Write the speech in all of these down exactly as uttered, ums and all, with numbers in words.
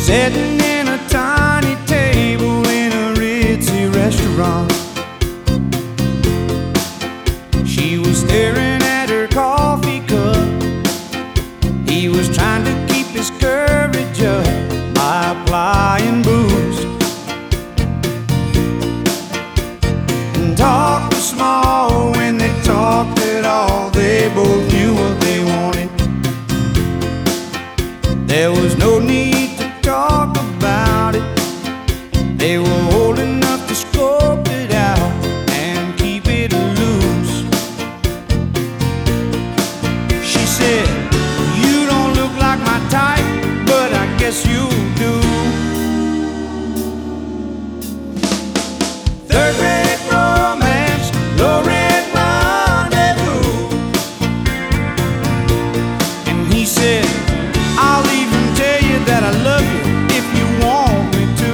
sitting in a tiny table in a ritzy restaurant. She was staring at her coffee cup. He was trying to keep his courage up by applying booze. And talk was small when they talked at all. They both knew what they wanted. There was no need to talk about it. They were old enough to scope it out and keep it loose. She said, "You don't look like my type, but I guess you do." Third rate romance, low rent rendezvous. And he said, "I'll even tell you that I love you if you want me to."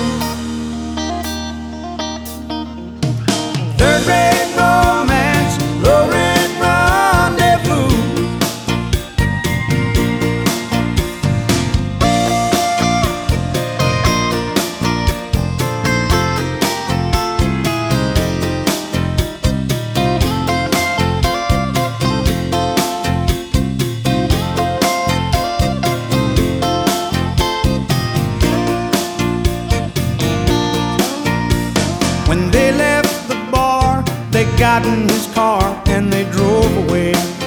Third rate romance, low rent rendezvous. When they left the bar, they got in his car and they drove away.